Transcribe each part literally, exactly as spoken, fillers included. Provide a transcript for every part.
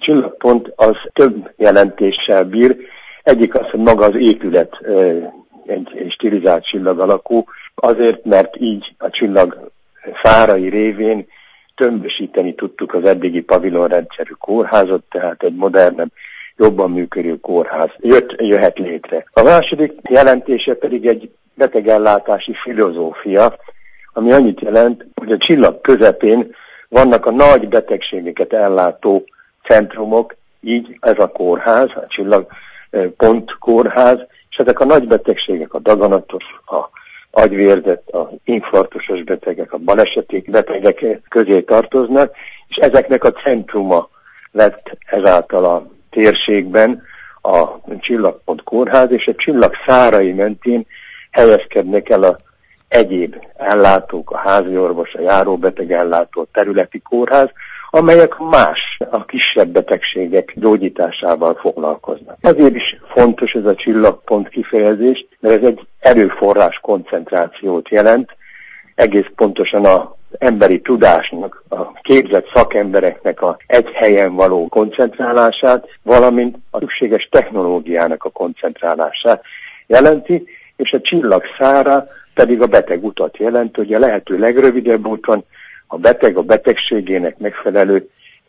csillagpont az több jelentéssel bír. Egyik az, hogy maga az épület egy, egy stilizált csillag alakú, azért, mert így a csillag fárai révén tömbösíteni tudtuk az eddigi pavilonrendszerű kórházat, tehát egy modernebb, jobban működő kórház jött, jöhet létre. A második jelentése pedig egy betegellátási filozófia, ami annyit jelent, hogy a csillag közepén vannak a nagy betegségeket ellátó centrumok, így ez a kórház, a csillagpont kórház, és ezek a nagy betegségek, a daganatos, a agyvérzet, az infarktusos betegek, a baleseti betegek közé tartoznak, és ezeknek a centruma lett ezáltal a térségben a csillagpont kórház, és a csillag szárai mentén helyezkednek el a egyéb ellátók, a házi orvos, a járóbeteg ellátó, a területi kórház, amelyek más, a kisebb betegségek gyógyításával foglalkoznak. Azért is fontos ez a csillagpont kifejezés, mert ez egy erőforrás koncentrációt jelent, egész pontosan az emberi tudásnak, a képzett szakembereknek a egy helyen való koncentrálását, valamint a szükséges technológiának a koncentrálását jelenti, és a csillag szára pedig a beteg utat jelent, hogy a lehető legrövidebb úton a beteg a betegségének megfelelő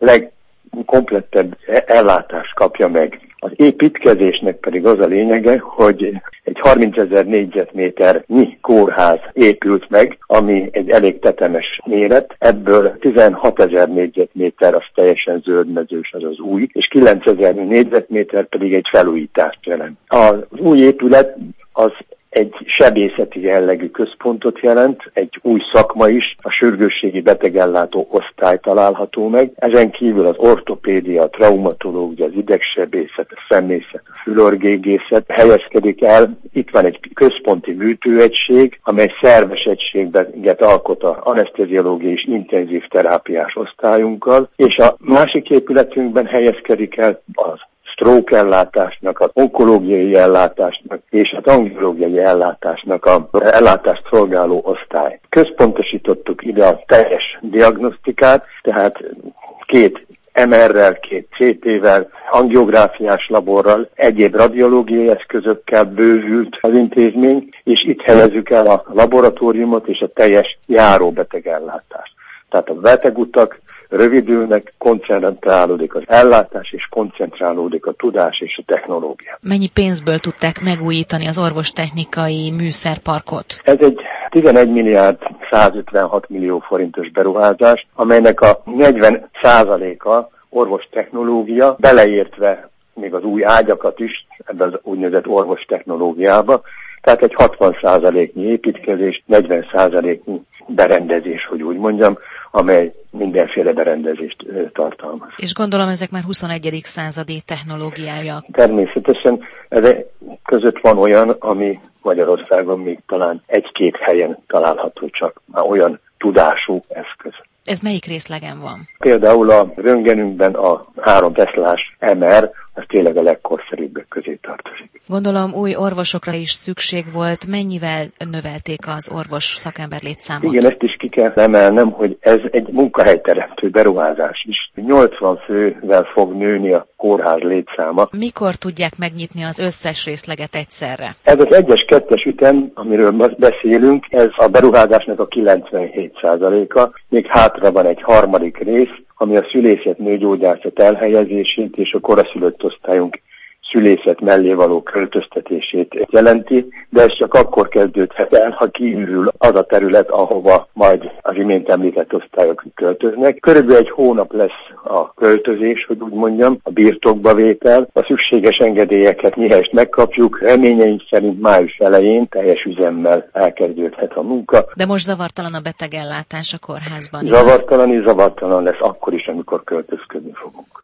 legkomplettebb ellátást kapja meg. Az építkezésnek pedig az a lényege, hogy egy harmincezer négyzetméternyi kórház épült meg, ami egy elég tetemes méret, ebből tizenhatezer négyzetméter az teljesen zöldmezős, az az új, és kilencezer négyzetméter pedig egy felújítást jelent. Az új épület az egy sebészeti jellegű központot jelent, egy új szakma is, a sürgősségi betegellátó osztály található meg. Ezen kívül az ortopédia, a traumatológia, az idegsebészet, a szemészet, a fülorgégészet helyezkedik el. Itt van egy központi műtőegység, amely szerves egységet alkot az aneszteziológiai és intenzív terápiás osztályunkkal, és a másik épületünkben helyezkedik el az stroke ellátásnak, az onkológiai ellátásnak és az angiológiai ellátásnak a ellátást szolgáló osztály. Központosítottuk ide a teljes diagnosztikát, tehát két em er-rel, két cé té-vel, angiográfiás laborral, egyéb radiológiai eszközökkel bővült az intézmény, és itt helyezzük el a laboratóriumot és a teljes járóbetegellátást. Tehát a betegutak rövidülnek, koncentrálódik az ellátás, és koncentrálódik a tudás és a technológia. Mennyi pénzből tudták megújítani az orvostechnikai műszerparkot? Ez egy tizenegy milliárd százötvenhat millió forintos beruházás, amelynek a negyven százaléka orvostechnológia, beleértve még az új ágyakat is ebbe az úgynevezett orvostechnológiába, tehát egy hatvan százaléknyi építkezés, negyven százaléknyi berendezés, hogy úgy mondjam, amely mindenféle berendezést tartalmaz. És gondolom ezek már huszonegyedik századi technológiája. Természetesen ezek között van olyan, ami Magyarországon még talán egy-két helyen található, csak már olyan tudású eszköz. Ez melyik részlegen van? Például a röntgenünkben a három teslás em er, az tényleg a legkorszerűbbek közé tartozik. Gondolom új orvosokra is szükség volt. Mennyivel növelték az orvos szakember létszámot? Igen, ezt is ki kell emelnem, hogy ez egy munkahelyteremtő beruházás is. nyolcvan fővel fog nőni a kórház létszáma. Mikor tudják megnyitni az összes részleget egyszerre? Ez az egyes kettes ütem, amiről beszélünk, ez a beruházásnak a kilencvenhét százaléka, még hátra van egy harmadik rész, ami a szülészet nőgyógyászat elhelyezését és a koraszülött osztályunk szülészet mellé való költöztetését jelenti, de ez csak akkor kezdődhet el, ha kiürül az a terület, ahova majd az imént említett osztályok költöznek. Körülbelül egy hónap lesz a költözés, hogy úgy mondjam, a birtokba vétel. A szükséges engedélyeket mihelyest megkapjuk, reményeink szerint május elején teljes üzemmel elkezdődhet a munka. De most zavartalan a betegellátás a kórházban? Zavartalan és zavartalan lesz akkor is, amikor költözködni fogunk.